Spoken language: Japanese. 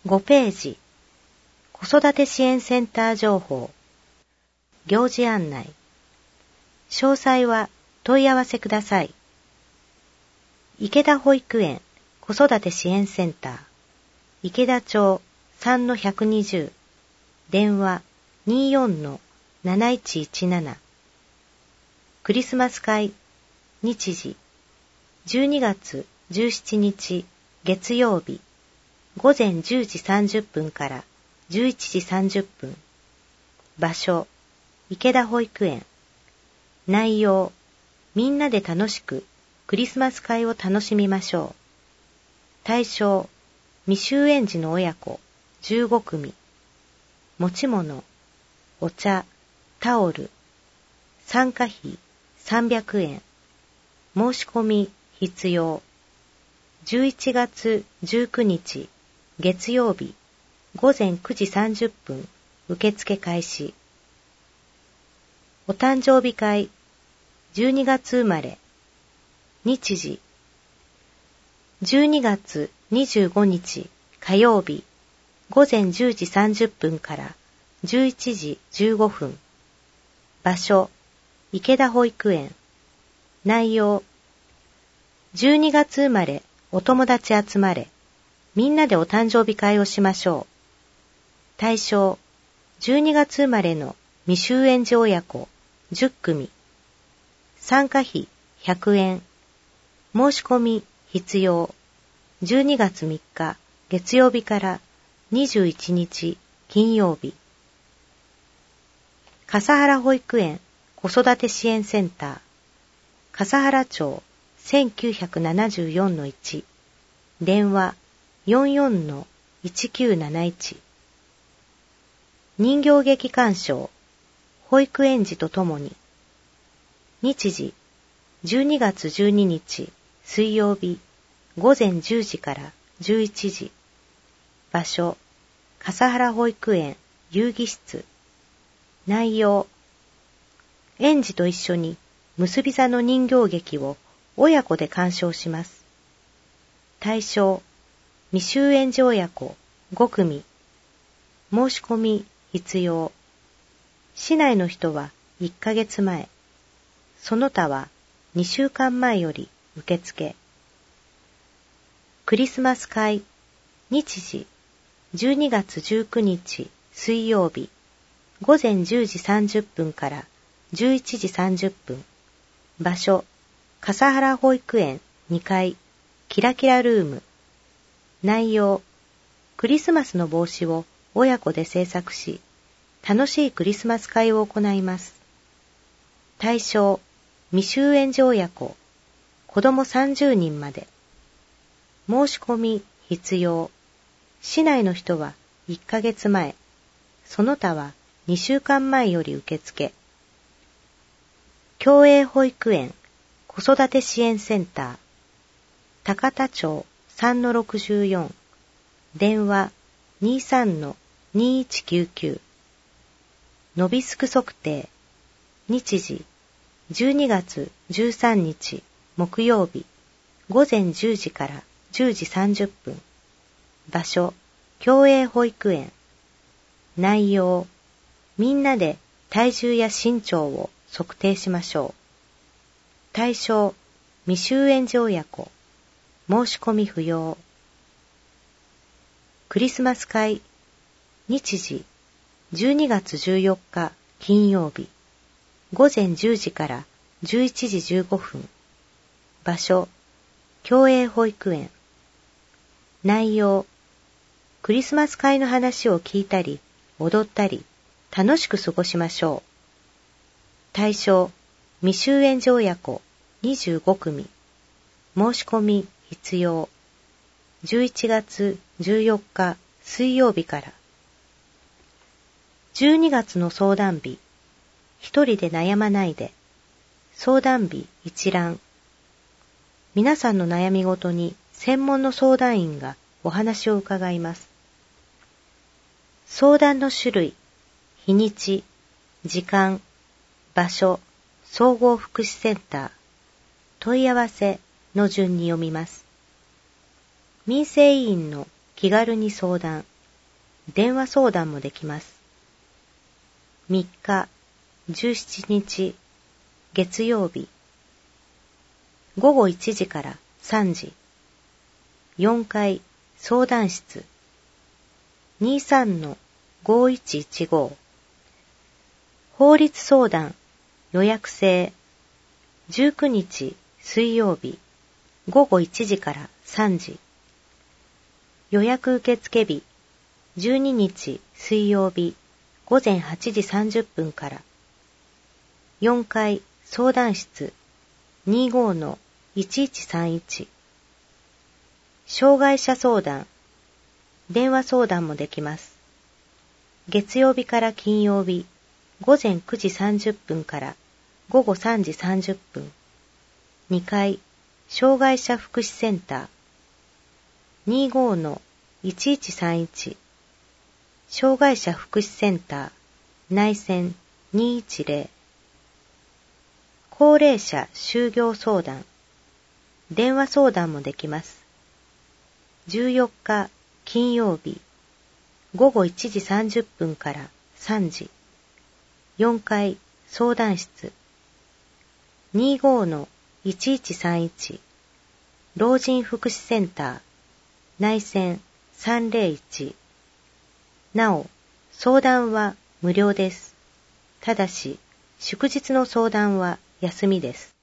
5ページ、子育て支援センター情報、行事案内。詳細は問い合わせください。池田保育園子育て支援センター、池田町 3-120、電話 24-7117。クリスマス会、日時、12月17日月曜日、午前10時30分から11時30分。場所、池田保育園。内容、みんなで楽しくクリスマス会を楽しみましょう。対象、未就園児の親子15組。持ち物、お茶、タオル。参加費300円。申し込み必要。11月19日月曜日午前9時30分受付開始。お誕生日会12月生まれ。日時12月25日火曜日午前10時30分から11時15分。場所、池田保育園。内容、12月生まれお友達集まれ。みんなでお誕生日会をしましょう。対象、12月生まれの未就園児親子10組。参加費100円。申し込み必要。12月3日月曜日から21日金曜日。笠原保育園子育て支援センター、笠原町 1974-1、電話 44-1971。人形劇鑑賞、保育園児とともに。日時、12月12日水曜日午前10時から11時。場所、笠原保育園遊戯室。内容、園児と一緒に結び座の人形劇を親子で鑑賞します。対象、未就園児親子5組。申し込み必要。市内の人は1ヶ月前、その他は2週間前より受付。クリスマス会、日時、12月19日水曜日、午前10時30分から11時30分。場所、笠原保育園2階、キラキラルーム。内容、クリスマスの帽子を親子で制作し、楽しいクリスマス会を行います。対象、未就園児親子、子供30人まで。申し込み必要。市内の人は1ヶ月前、その他は2週間前より受付。共栄保育園子育て支援センター、高田町 3-64、電話 23-2199。ノビスク測定。日時、12月13日木曜日、午前10時から10時30分。場所、共栄保育園。内容、みんなで体重や身長を測定しましょう。対象、未就園児親子。申し込み不要。クリスマス会。日時、12月14日金曜日。午前10時から11時15分。場所、共栄保育園。内容、クリスマス会の話を聞いたり、踊ったり、楽しく過ごしましょう。対象、未就園児親子25組。申し込み必要。11月14日水曜日から。12月の相談日。一人で悩まないで。相談日一覧。皆さんの悩みごとに専門の相談員がお話を伺います。相談の種類、日にち、時間、場所、総合福祉センター、問い合わせの順に読みます。民生委員の気軽に相談、 電話相談もできます。3日、17日、月曜日、午後1時から3時、4階相談室、23-5115、法律相談予約制、19日水曜日、午後1時から3時、予約受付日、12日水曜日、午前8時30分から、4階相談室 25-1131、障害者相談、電話相談もできます。月曜日から金曜日、午前9時30分から午後3時30分、2階障害者福祉センター 25-1131、障害者福祉センター内線210、高齢者就業相談、電話相談もできます。14日金曜日、午後1時30分から3時、4階相談室 25-1131、老人福祉センター内線301。なお、相談は無料です。ただし、祝日の相談は休みです。